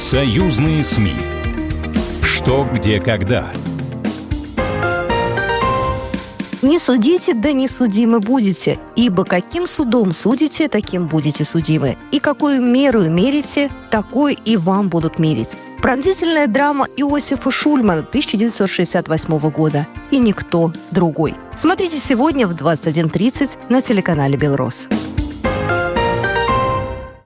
Союзные СМИ. Что, где, когда. Не судите, да не судимы будете, ибо каким судом судите, таким будете судимы. И какую меру мерите, такой и вам будут мерить. Пронзительная драма Иосифа Шульмана 1968 года. И никто другой. Смотрите сегодня в 21:30 на телеканале «Белрос».